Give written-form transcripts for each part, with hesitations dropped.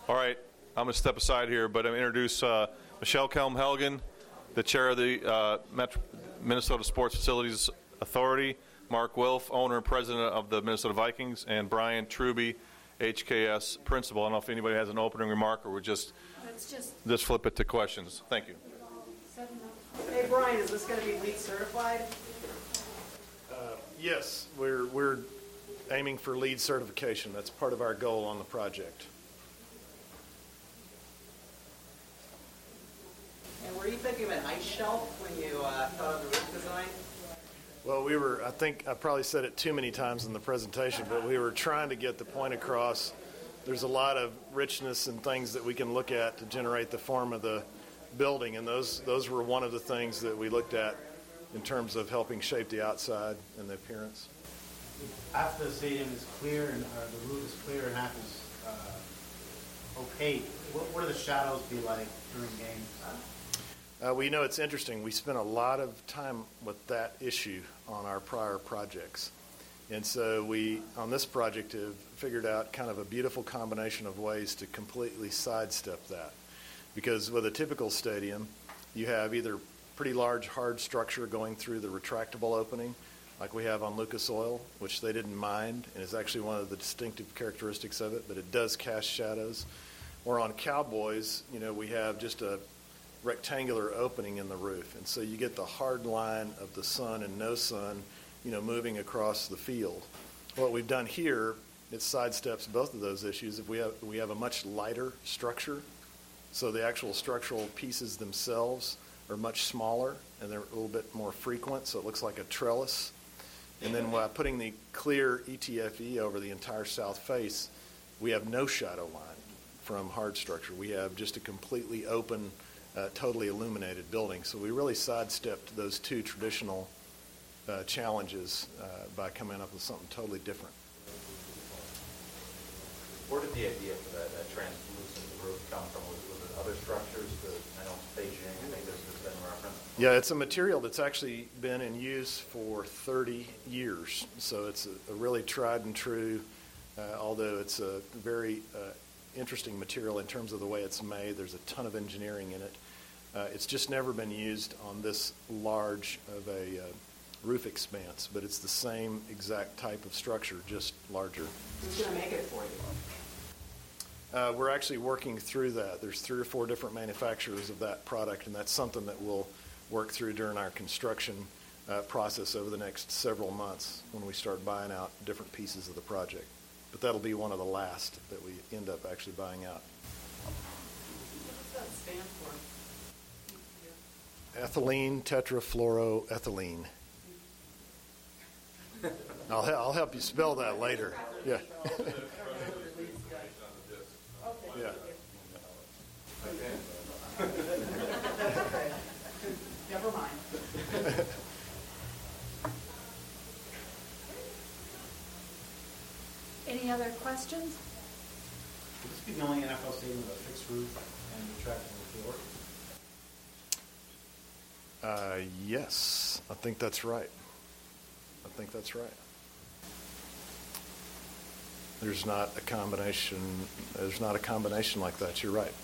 All right, I'm going to step aside here, but I'm going to introduce Michelle Kelm-Helgen, the chair of the Minnesota Sports Facilities Authority, Mark Wilf, owner and president of the Minnesota Vikings, and Brian Truby, HKS principal. I don't know if anybody has an opening remark or we'll just flip it to questions. Thank you. Hey, Brian, is this going to be LEED certified? Yes, we're aiming for LEED certification. That's part of our goal on the project. And were you thinking of an ice shelf when you thought of the roof design? Well, I think I probably said it too many times in the presentation, but we were trying to get the point across. There's a lot of richness and things that we can look at to generate the form of the building, and those were one of the things that we looked at in terms of helping shape the outside and the appearance. Half the stadium is clear, and the roof is clear, and half is opaque. What do the shadows be like during games? Well, it's interesting. We spent a lot of time with that issue on our prior projects. And so we, on this project, have figured out kind of a beautiful combination of ways to completely sidestep that. Because with a typical stadium, you have either pretty large hard structure going through the retractable opening, like we have on Lucas Oil, which they didn't mind, and is actually one of the distinctive characteristics of it, but it does cast shadows. Or on Cowboys, we have just a rectangular opening in the roof, and so you get the hard line of the sun and no sun, moving across the field. What we've done here, it sidesteps both of those issues. If we have a much lighter structure, so the actual structural pieces themselves are much smaller and they're a little bit more frequent, so it looks like a trellis. And then by putting the clear ETFE over the entire south face, we have no shadow line from hard structure. We have just a completely open, totally illuminated building. So we really sidestepped those two traditional challenges by coming up with something totally different. Where did the idea for that translucent roof come from? Was it other structures? I know Beijing, I think this has been referenced. Yeah, it's a material that's actually been in use for 30 years. So it's a really tried and true, although it's a very interesting material in terms of the way it's made. There's a ton of engineering in it. It's just never been used on this large of a roof expanse, but it's the same exact type of structure, just larger. Who's going to make it for you? We're actually working through that. There's 3 or 4 different manufacturers of that product, and that's something that we'll work through during our construction process over the next several months when we start buying out different pieces of the project. But that'll be one of the last that we end up actually buying out. What does that stand for? Ethylene tetrafluoroethylene. I'll help you spell that later. Yeah. Yeah. Never mind. Any other questions? Would this be the only NFL stadium with a fixed roof and retractable floor? Yes, I think that's right. There's not a combination like that. You're right.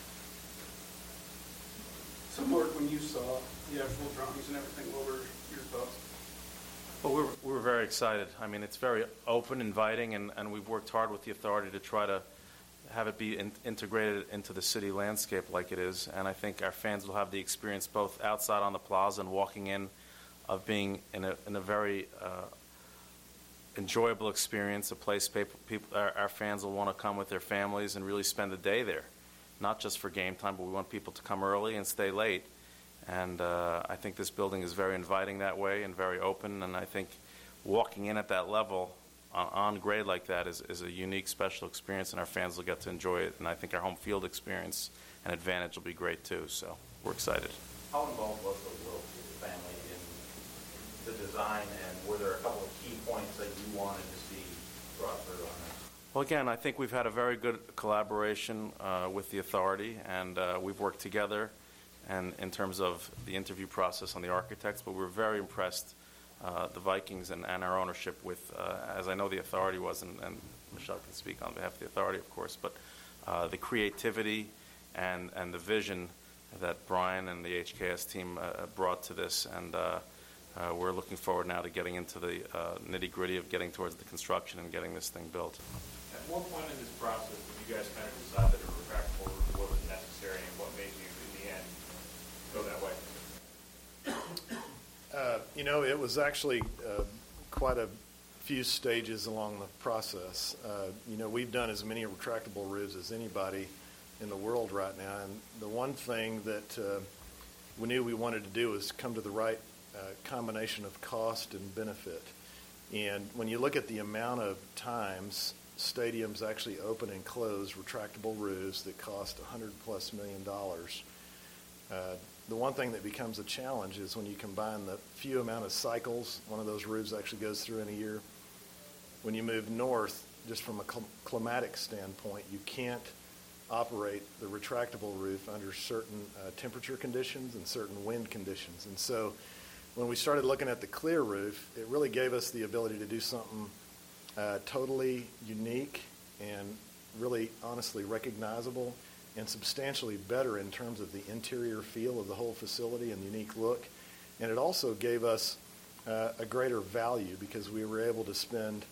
So, Mark, when you saw the actual drawings and everything, what were your thoughts? Well, we were very excited. I mean, it's very open, inviting, and we've worked hard with the authority to try to have it be integrated into the city landscape like it is. And I think our fans will have the experience both outside on the plaza and walking in of being in a very enjoyable experience, a place our fans will want to come with their families and really spend the day there, not just for game time, but we want people to come early and stay late. And I think this building is very inviting that way and very open, and I think walking in at that level on grade like that is a unique, special experience, and our fans will get to enjoy it, and I think our home field experience and advantage will be great too, so we're excited. How involved was the Wilf family in the design, and were there a couple of key points that you wanted to see brought through on this? Well, again, I think we've had a very good collaboration with the authority, and we've worked together and in terms of the interview process on the architects, but we're very impressed, the Vikings and our ownership with, as I know the authority was, and Michelle can speak on behalf of the authority, of course, but the creativity and the vision that Brian and the HKS team brought to this, and we're looking forward now to getting into the nitty-gritty of getting towards the construction and getting this thing built. At what point in this process did you guys kind of decide that a retractable roof wasn't necessary, and what made you, in the end, go that way? It was actually quite a few stages along the process. We've done as many retractable roofs as anybody in the world right now, and the one thing that we knew we wanted to do was come to the right combination of cost and benefit. And when you look at the amount of times stadiums actually open and close retractable roofs that cost $100+ million, the one thing that becomes a challenge is when you combine the few amount of cycles one of those roofs actually goes through in a year. When you move north, just from a climatic standpoint, you can't operate the retractable roof under certain temperature conditions and certain wind conditions. And so when we started looking at the clear roof, it really gave us the ability to do something totally unique and really honestly recognizable and substantially better in terms of the interior feel of the whole facility and unique look. And it also gave us a greater value because we were able to spend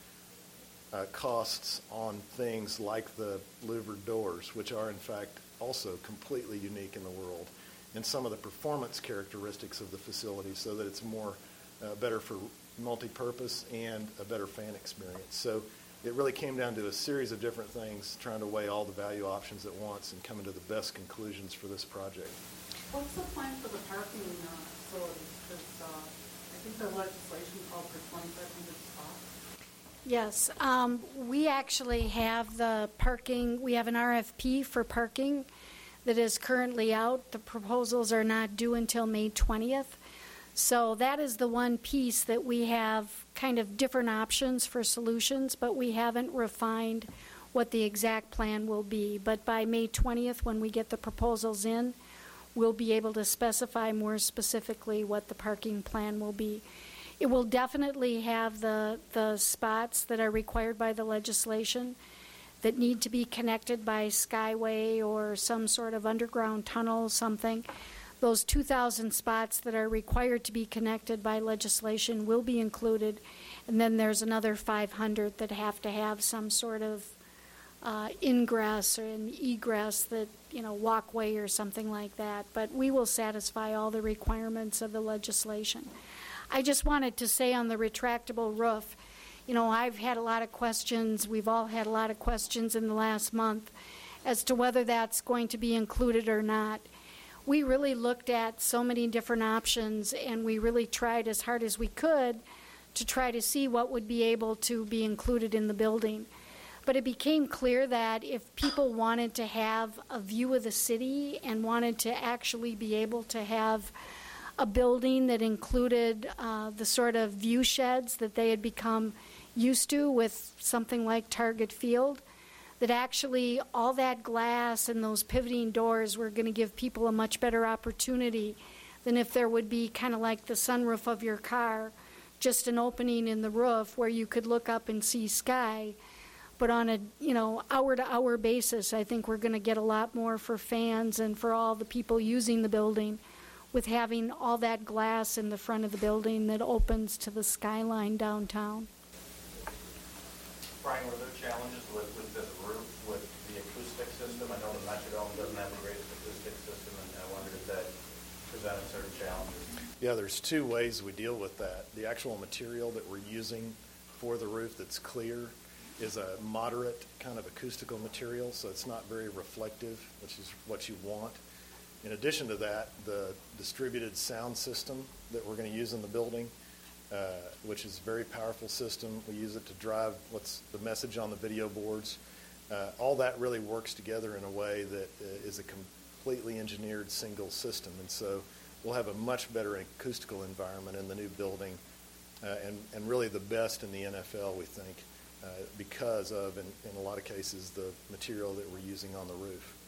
costs on things like the louvered doors, which are in fact also completely unique in the world, and some of the performance characteristics of the facility so that it's more better for multi-purpose and a better fan experience. So it really came down to a series of different things, trying to weigh all the value options at once and coming to the best conclusions for this project. What's the plan for the parking facilities? Because I think the legislation called for 2,500 spots. Yes, we actually have the parking. We have an RFP for parking that is currently out. The proposals are not due until May 20th. So that is the one piece that we have kind of different options for solutions, but we haven't refined what the exact plan will be. But by May 20th, when we get the proposals in, we'll be able to specify more specifically what the parking plan will be. It will definitely have the spots that are required by the legislation that need to be connected by skyway or some sort of underground tunnel, something. Those 2,000 spots that are required to be connected by legislation will be included, and then there's another 500 that have to have some sort of ingress or an egress, that walkway or something like that. But we will satisfy all the requirements of the legislation. I just wanted to say on the retractable roof, I've had a lot of questions. We've all had a lot of questions in the last month as to whether that's going to be included or not. We really looked at so many different options, and we really tried as hard as we could to try to see what would be able to be included in the building. But it became clear that if people wanted to have a view of the city and wanted to actually be able to have a building that included the sort of view sheds that they had become used to with something like Target Field, that actually all that glass and those pivoting doors were going to give people a much better opportunity than if there would be kind of like the sunroof of your car, just an opening in the roof where you could look up and see sky. But on a hour-to-hour basis, I think we're going to get a lot more for fans and for all the people using the building with having all that glass in the front of the building that opens to the skyline downtown. Brian, were there challenges with this roof, with the acoustic system? I know the Metrodome doesn't have the greatest acoustic system, and I wondered if that presented certain challenges. Yeah, there's two ways we deal with that. The actual material that we're using for the roof that's clear is a moderate kind of acoustical material, so it's not very reflective, which is what you want. In addition to that, the distributed sound system that we're going to use in the building, which is a very powerful system. We use it to drive what's the message on the video boards. All that really works together in a way that is a completely engineered single system. And so we'll have a much better acoustical environment in the new building, and really the best in the NFL, we think, because of, in a lot of cases, the material that we're using on the roof.